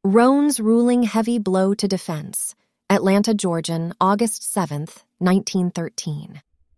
Roan's ruling heavy blow to defense. Atlanta, Georgian, August 7th, 1913.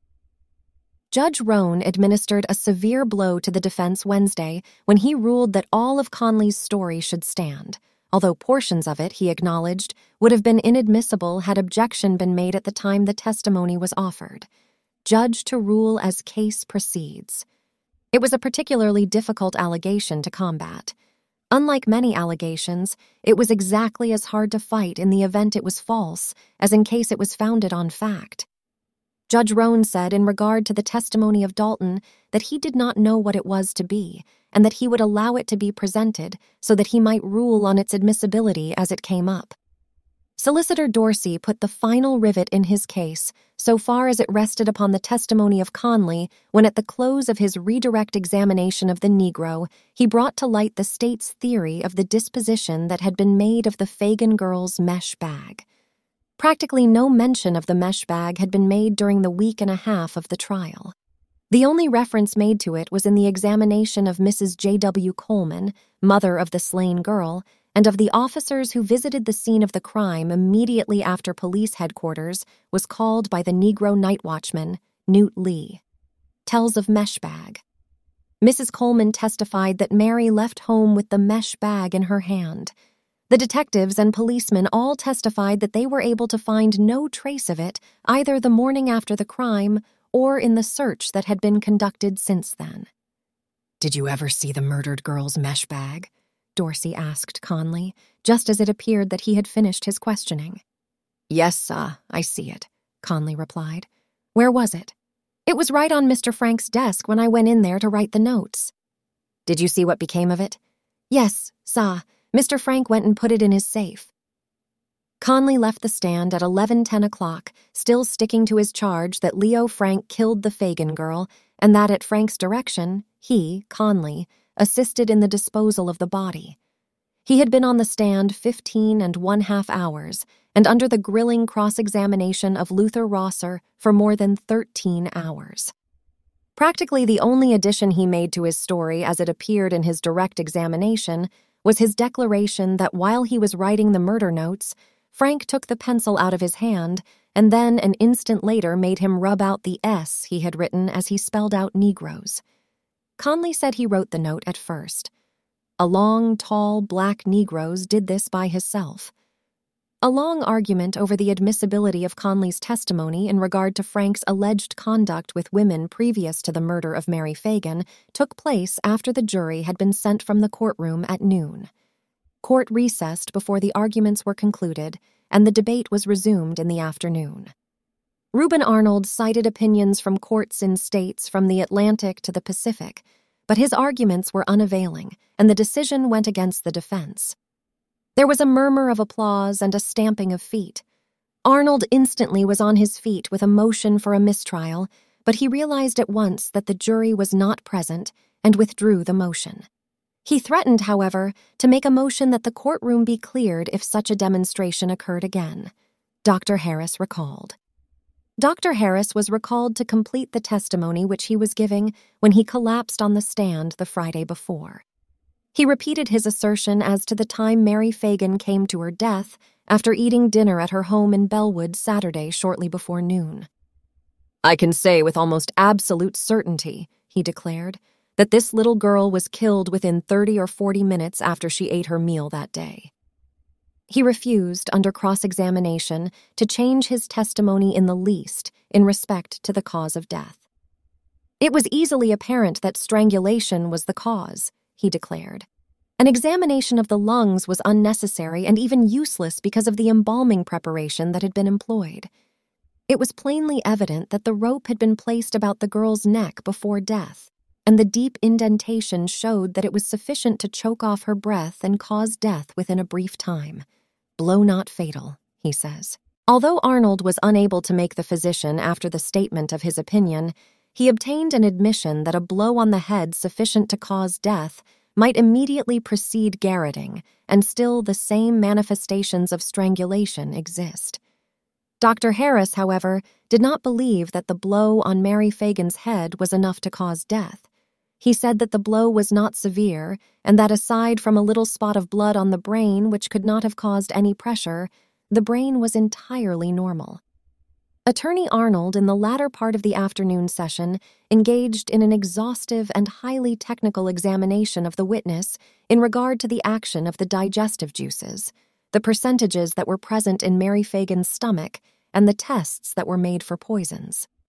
Judge Roan administered a severe blow to the defense Wednesday when he ruled that all of Conley's story should stand, although portions of it, he acknowledged, would have been inadmissible had objection been made at the time the testimony was offered. Judge to rule as case proceeds. It was a particularly difficult allegation to combat. Unlike many allegations, it was exactly as hard to fight in the event it was false as in case it was founded on fact. Judge Roan said in regard to the testimony of Dalton that he did not know what it was to be, and that he would allow it to be presented so that he might rule on its admissibility as it came up. Solicitor Dorsey put the final rivet in his case so far as it rested upon the testimony of Conley when at the close of his redirect examination of the Negro, he brought to light the state's theory of the disposition that had been made of the Fagan girl's mesh bag. Practically no mention of the mesh bag had been made during the week and a half of the trial. The only reference made to it was in the examination of Mrs. J.W. Coleman, mother of the slain girl, and of the officers who visited the scene of the crime immediately after police headquarters was called by the Negro night watchman, Newt Lee. Tells of mesh bag. Mrs. Coleman testified that Mary left home with the mesh bag in her hand. The detectives and policemen all testified that they were able to find no trace of it either the morning after the crime or in the search that had been conducted since then. "Did you ever see the murdered girl's mesh bag?" Dorsey asked Conley, just as it appeared that he had finished his questioning. "Yes, sir, I see it," Conley replied. "Where was it?" "It was right on Mr. Frank's desk when I went in there to write the notes." "Did you see what became of it?" "Yes, sir. Mr. Frank went and put it in his safe." Conley left the stand at 11:10, still sticking to his charge that Leo Frank killed the Fagan girl and that at Frank's direction, he, Conley, assisted in the disposal of the body. He had been on the stand 15½ hours and under the grilling cross-examination of Luther Rosser for more than 13 hours. Practically the only addition he made to his story as it appeared in his direct examination was his declaration that while he was writing the murder notes, Frank took the pencil out of his hand and then an instant later made him rub out the S he had written as he spelled out Negroes. Conley said he wrote the note at first. A long, tall, black Negroes did this by himself. A long argument over the admissibility of Conley's testimony in regard to Frank's alleged conduct with women previous to the murder of Mary Fagan took place after the jury had been sent from the courtroom at noon. Court recessed before the arguments were concluded, and the debate was resumed in the afternoon. Reuben Arnold cited opinions from courts in states from the Atlantic to the Pacific, but his arguments were unavailing, and the decision went against the defense. There was a murmur of applause and a stamping of feet. Arnold instantly was on his feet with a motion for a mistrial, but he realized at once that the jury was not present and withdrew the motion. He threatened, however, to make a motion that the courtroom be cleared if such a demonstration occurred again. Dr. Harris recalled. Dr. Harris was recalled to complete the testimony which he was giving when he collapsed on the stand the Friday before. He repeated his assertion as to the time Mary Fagan came to her death after eating dinner at her home in Bellwood Saturday shortly before noon. "I can say with almost absolute certainty," he declared, "that this little girl was killed within 30 or 40 minutes after she ate her meal that day." He refused, under cross-examination, to change his testimony in the least in respect to the cause of death. "It was easily apparent that strangulation was the cause," he declared. An examination of the lungs was unnecessary and even useless because of the embalming preparation that had been employed. It was plainly evident that the rope had been placed about the girl's neck before death, and the deep indentation showed that it was sufficient to choke off her breath and cause death within a brief time. "Blow not fatal," he says. Although Arnold was unable to make the physician after the statement of his opinion, he obtained an admission that a blow on the head sufficient to cause death might immediately precede garroting, and still the same manifestations of strangulation exist. Dr. Harris, however, did not believe that the blow on Mary Fagan's head was enough to cause death. He said that the blow was not severe and that aside from a little spot of blood on the brain which could not have caused any pressure, the brain was entirely normal. Attorney Arnold, in the latter part of the afternoon session, engaged in an exhaustive and highly technical examination of the witness in regard to the action of the digestive juices, the percentages that were present in Mary Fagan's stomach, and the tests that were made for poisons.